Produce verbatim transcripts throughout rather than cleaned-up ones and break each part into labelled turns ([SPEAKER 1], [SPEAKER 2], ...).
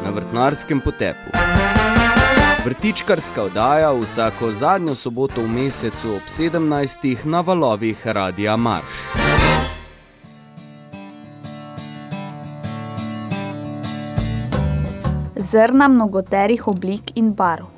[SPEAKER 1] na Vrtnarskem potepu. Vrtičkarska oddaja vsako zadnjo soboto v mesecu ob sedemnajstih na valovih Radia Marš.
[SPEAKER 2] Zrna mnogoterih oblik in barv.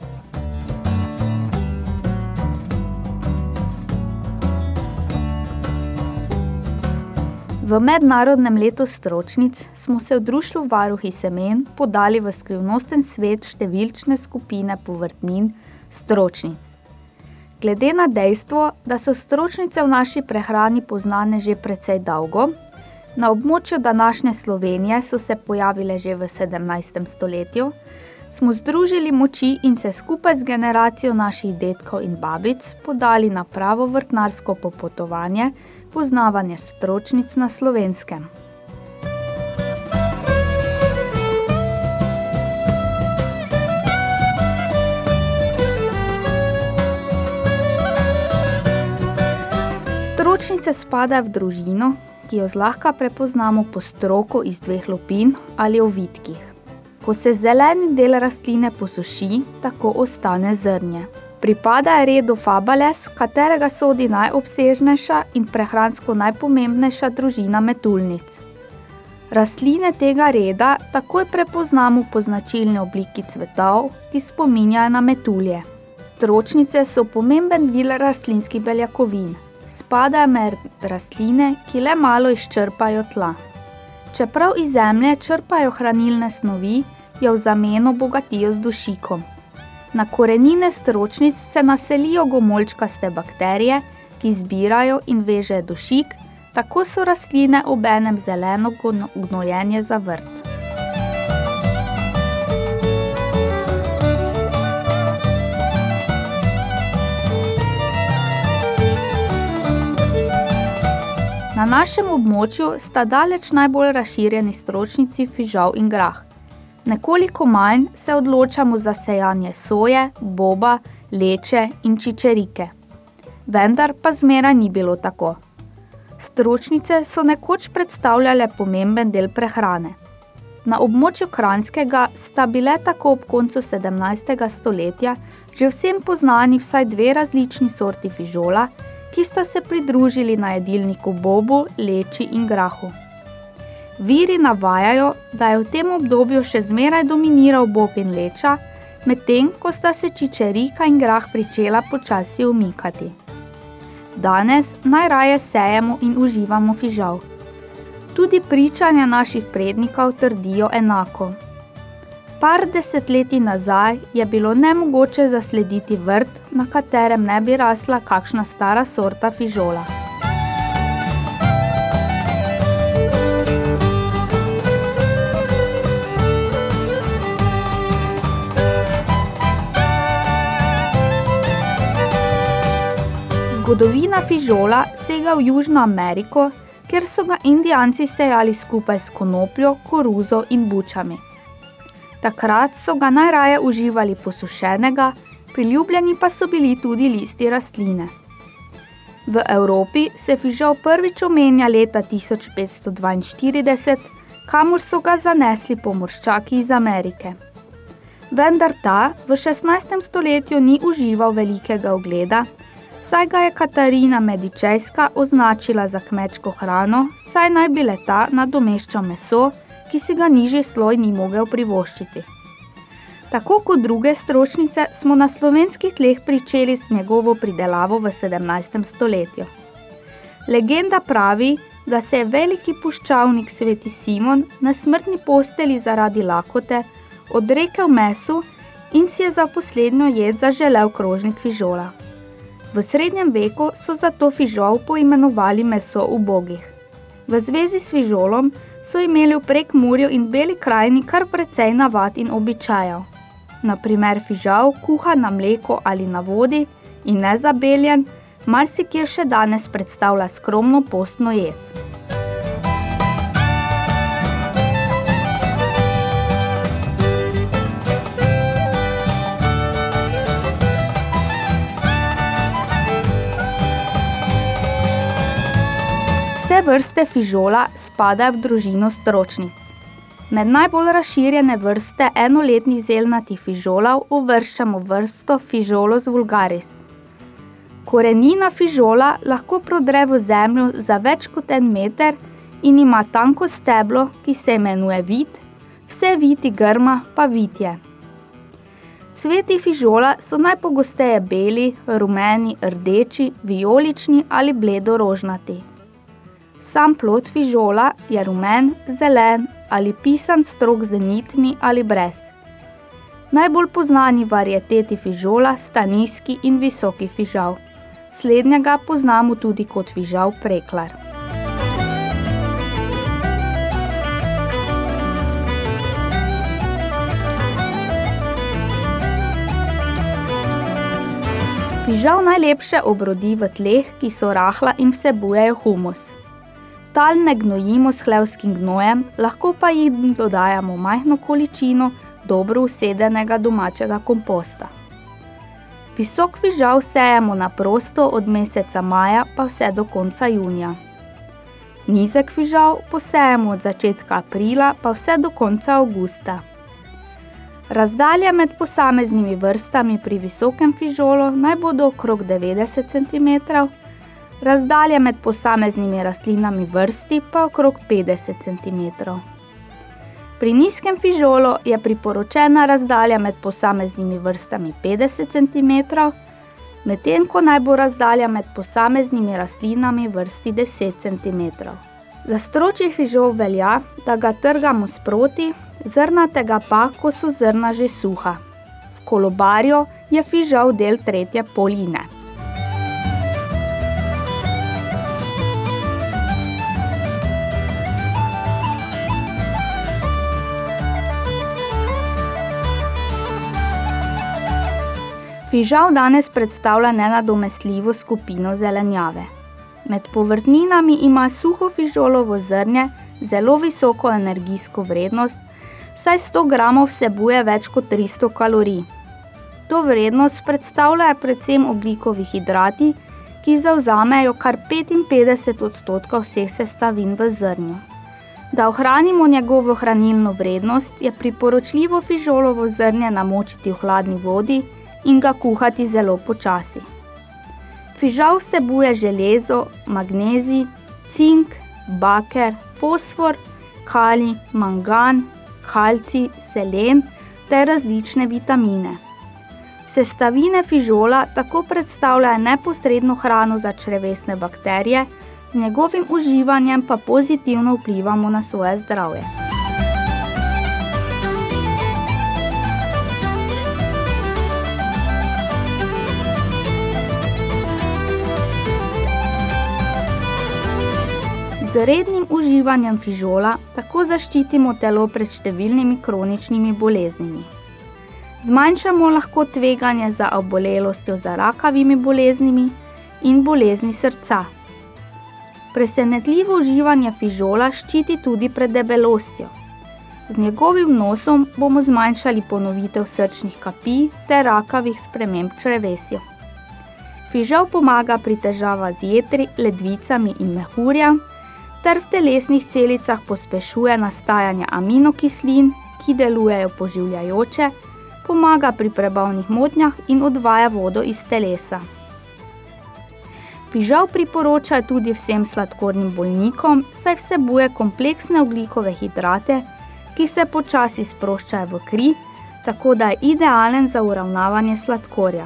[SPEAKER 2] V mednarodnem letu stročnic smo se v društvu varuhi semen podali v skrivnosten svet številčne skupine povrtnin stročnic. Glede na dejstvo, da so stročnice v naši prehrani poznane že precej dolgo, na območju današnje Slovenije so se pojavile že v sedemnajstem stoletju, smo združili moči in se skupaj z generacijo naših dedkov in babic podali na pravo vrtnarsko popotovanje, poznavanje stročnic na Slovenskem. Stročnice spadajo v družino, ki jo zlahka prepoznamo po stroku iz dveh lupin ali ovitkih. Ko se zeleni del rastline posuši, tako ostane zrnje. Pripada redu Fabales, v katerega sodi najobsežnejša in prehransko najpomembnejša družina metulnic. Rastline tega reda takoj prepoznamo po značilni obliki cvetov, ki spominjajo na metulje. Stročnice so pomemben vir rastlinskih beljakovin. Spadajo med rastline, ki le malo izčrpajo tla. Čeprav iz zemlje črpajo hranilne snovi, jo v zameno bogatijo z dušikom. Na korenine stročnic se naselijo gomoljčkaste bakterije, ki zbirajo in vežejo dušik, tako so rastline obenem zeleno gnojenje za vrt. Na našem območju sta daleč najbolj razširjeni stročnici fižol in grah. Nekoliko manj se odločamo za sejanje soje, boba, leče in čičerike. Vendar pa zmeraj ni bilo tako. Stročnice so nekoč predstavljale pomemben del prehrane. Na območju Kranjskega sta bile tako ob koncu sedemnajstega stoletja že vsem poznani vsaj dve različni sorti fižola, ki sta se pridružili na jedilniku bobu, leči in grahu. Viri navajajo, da je v tem obdobju še zmeraj dominiral bob in leča, medtem ko sta se čičerika in grah pričela počasi umikati. Danes najraje sejemo in uživamo fižol. Tudi pričanja naših prednikov trdijo enako. Par desetletij nazaj je bilo nemogoče zaslediti vrt, na katerem ne bi rasla kakšna stara sorta fižola. Zgodovina fižola sega v Južno Ameriko, kjer so ga Indijanci sejali skupaj s konopljo, koruzo in bučami. Takrat so ga najraje uživali posušenega, priljubljeni pa so bili tudi listi rastline. V Evropi se fižol prvič omenja leta tisoč petsto dvainštirideset, kamor so ga zanesli pomorščaki iz Amerike. Vendar ta v šestnajstem stoletju ni užival velikega ugleda, saj ga je Katarina Medičejska označila za kmečko hrano, saj naj bi le-ta nadomeščal meso, ki si ga nižji sloj ni mogel privoščiti. Tako kot druge stročnice smo na slovenskih tleh pričeli s njegovo pridelavo v sedemnajstem stoletju. Legenda pravi, da se je veliki puščavnik Sveti Simon na smrtni posteli zaradi lakote odrekel mesu in si je za poslednjo jed zaželel krožnik fižola. V srednjem veku so zato fižol poimenovali meso ubogih. V zvezi s fižolom so imeli v Prekmurju in Beli krajini kar precej navad in običajev. Na primer fižol kuhan na mleko ali na vodi in nezabeljen, marsikje še danes predstavlja skromno postno jed. Vse vrste fižola spadajo v družino stročnic. Med najbolj razširjene vrste enoletnih zelnatih fižolov uvrščamo vrsto Fižolus vulgaris. Korenina fižola lahko prodre v zemljo za več kot en meter in ima tanko steblo, ki se imenuje vit, vse viti grma pa vitje. Cveti fižola so najpogosteje beli, rumeni, rdeči, vijolični ali bledo rožnati. Sam plod fižola je rumen, zelen ali pisan strok z nitmi ali brez. Najbolj poznani varieteti fižola sta nizki in visoki fižol. Slednjega poznamo tudi kot fižol preklar. Fižol najlepše obrodi v tleh, ki so rahla in vsebujejo humus. Tal ne gnojimo s hlevskim gnojem, lahko pa jih dodajamo majhno količino dobro usedenega domačega komposta. Visok fižol sejemo na prosto od meseca maja pa vse do konca junija. Nizek fižol posejemo od začetka aprila pa vse do konca avgusta. Razdalja med posameznimi vrstami pri visokem fižolu naj bodo okrog devetdeset centimetrov, razdalja med posameznimi rastlinami vrsti pa okrog petdeset centimetrov. Pri nizkem fižolu je priporočena razdalja med posameznimi vrstami petdeset centimetrov, medtem ko naj bo razdalja med posameznimi rastlinami vrsti deset centimetrov. Za stročji fižol velja, da ga trgamo sproti, zrnatega pa, ko so zrna že suha. V kolobarju je fižol del tretje poline. Fižol danes predstavlja nenadomestljivo skupino zelenjave. Med povrtninami ima suho fižolovo zrnje zelo visoko energijsko vrednost, saj sto gramov vsebuje več kot tristo kalorij. To vrednost predstavljajo predvsem ogljikovi hidrati, ki zavzamejo kar petinpetdeset odstotkov vseh sestavin v zrnju. Da ohranimo njegovo hranilno vrednost, je priporočljivo fižolovo zrnje namočiti v hladni vodi in ga kuhati zelo počasi. Fižol vsebuje železo, magnezij, cink, baker, fosfor, kalij, mangan, kalcij, selen ter različne vitamine. Sestavine fižola tako predstavljajo neposredno hrano za črevesne bakterije, z njegovim uživanjem pa pozitivno vplivamo na svoje zdravje. Z rednim uživanjem fižola tako zaščitimo telo pred številnimi kroničnimi boleznimi. Zmanjšamo lahko tveganje za obolelostjo za rakavimi boleznimi in bolezni srca. Presenetljivo uživanje fižola ščiti tudi pred debelostjo. Z njegovim vnosom bomo zmanjšali ponovitev srčnih kapij ter rakavih sprememb črevesja. Fižol pomaga pri težavah z jetri, ledvicami in mehurjem, ter v telesnih celicah pospešuje nastajanje aminokislin, ki delujejo poživljajoče, pomaga pri prebavnih motnjah in odvaja vodo iz telesa. Fižol priporoča tudi vsem sladkornim bolnikom, saj vsebuje kompleksne ogljikove hidrate, ki se počasi sproščajo v kri, tako da je idealen za uravnavanje sladkorja.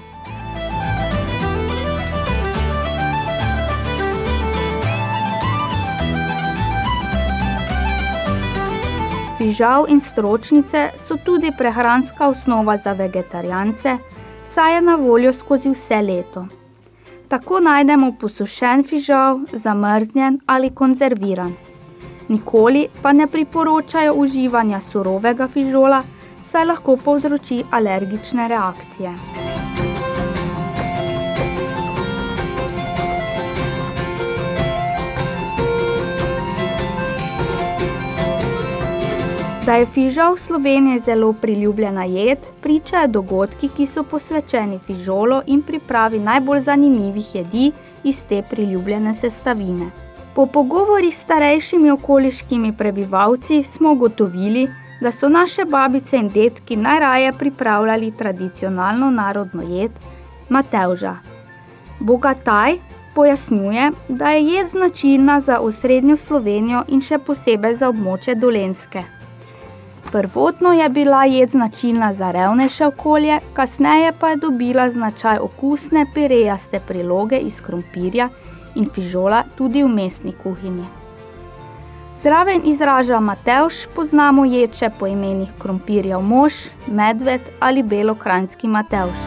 [SPEAKER 2] Fižol in stročnice so tudi prehranska osnova za vegetarijance, saj je na voljo skozi vse leto. Tako najdemo posušen fižol, zamrznjen ali konzerviran. Nikoli pa ne priporočajo uživanja surovega fižola, saj lahko povzroči alergične reakcije. Da je fižol v Sloveniji zelo priljubljena jed, pričajo dogodki, ki so posvečeni fižolu in pripravi najbolj zanimivih jedi iz te priljubljene sestavine. Po pogovorih s starejšimi okoliškimi prebivalci smo ugotovili, da so naše babice in dedki najraje pripravljali tradicionalno narodno jed matevža. Bogataj pojasnjuje, da je jed značilna za osrednjo Slovenijo in še posebej za območje Dolenjske. Prvotno je bila jed značilna za revnejše okolje, kasneje pa je dobila značaj okusne pirejaste priloge iz krompirja in fižola tudi v mestni kuhinji. Zraven izraža matevž poznamo jed še po imenih krompirjev mož, medved ali belokranjski matevž.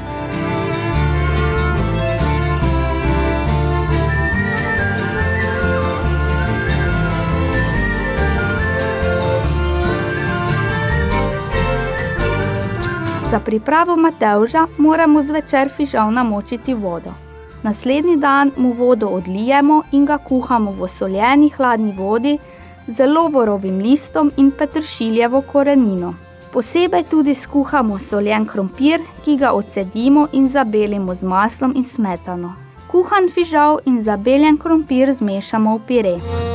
[SPEAKER 2] Za pripravo matevža moramo zvečer fižol namočiti v vodo. Naslednji dan mu vodo odlijemo in ga kuhamo v osoljeni hladni vodi z lovorovim listom in peteršiljevo korenino. Posebej tudi skuhamo soljen krompir, ki ga odcedimo in zabelimo z maslom in smetano. Kuhan fižol in zabeljen krompir zmešamo v pire.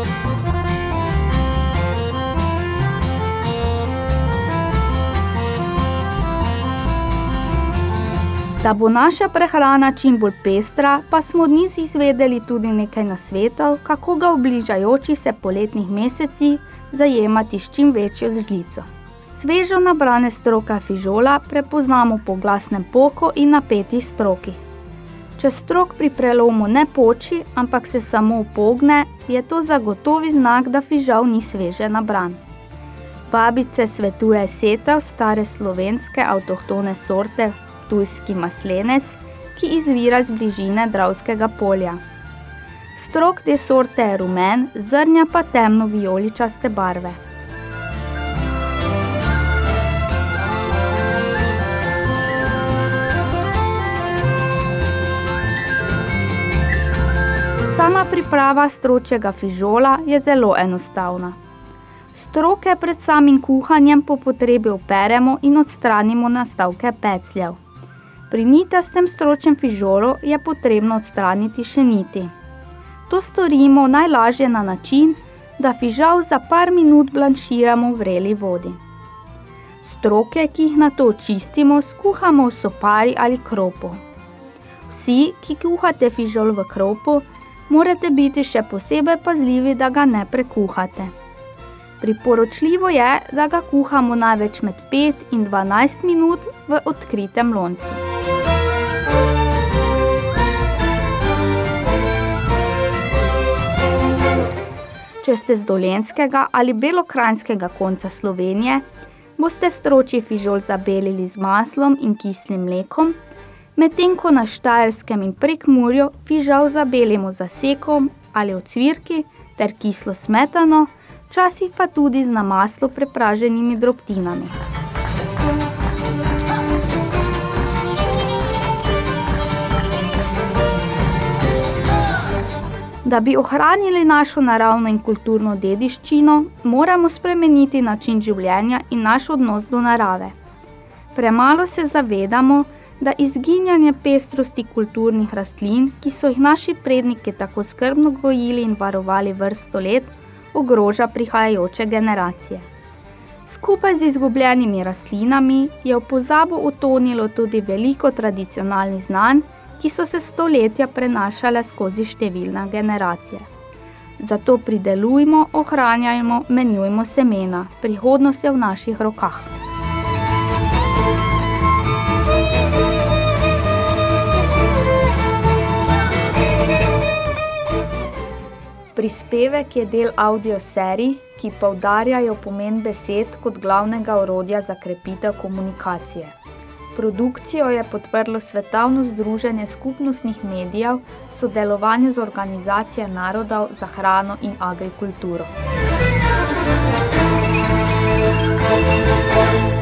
[SPEAKER 2] Da bo naša prehrana čim bolj pestra, pa smo od njih izvedeli tudi nekaj nasvetov, kako ga v bližajočih se poletnih mesecih zajemati s čim večjo žlico. Svežo nabrane stroke fižola prepoznamo po glasnem poku in napetih strokih. Če strok pri prelomu ne poči, ampak se samo upogne, je to zagotovi znak, da fižol ni sveže nabran. Babice svetuje setev stare slovenske avtohtone sorte ptujski maslenec, ki izvira z bližine Dravskega polja. Strok te sorte je rumen, zrnja pa temno vijoličaste barve. Sama priprava stročjega fižola je zelo enostavna. Stroke pred samim kuhanjem po potrebi operemo in odstranimo nastavke pecljev. Pri nitastem stročjem fižolu je potrebno odstraniti še niti. To storimo najlažje na način, da fižol za par minut blanširamo v vreli vodi. Stroke, ki jih nato očistimo, skuhamo v sopari ali kropu. Vsi, ki kuhate fižol v kropu, morate biti še posebej pazljivi, da ga ne prekuhate. Priporočljivo je, da ga kuhamo največ med pet in dvanajst minut v odkritem loncu. Če ste z dolenjskega ali belokranjskega konca Slovenije, boste stročji fižol zabelili z maslom in kislim mlekom, medtem ko na Štajerskem in Prekmurju fižol zabelimo z zasekom ali ocvirki ter kislo smetano, včasih pa tudi z na maslu prepraženimi drobtinami. Da bi ohranili našo naravno in kulturno dediščino, moramo spremeniti način življenja in naš odnos do narave. Premalo se zavedamo, da izginjanje pestrosti kulturnih rastlin, ki so jih naši predniki tako skrbno gojili in varovali vrsto let, ogroža prihajajoče generacije. Skupaj z izgubljenimi rastlinami je v pozabo utonilo tudi veliko tradicionalnih znanj, ki so se stoletja prenašale skozi številne generacije. Zato pridelujmo, ohranjajmo, menjujmo semena. Prihodnost je v naših rokah. Prispevek je del audioserij, ki poudarjajo pomen besed kot glavnega orodja za krepitev komunikacije. Produkcijo je podprlo Svetovno združenje skupnostnih medijev v sodelovanju z Organizacijo narodov za hrano in agrikulturo.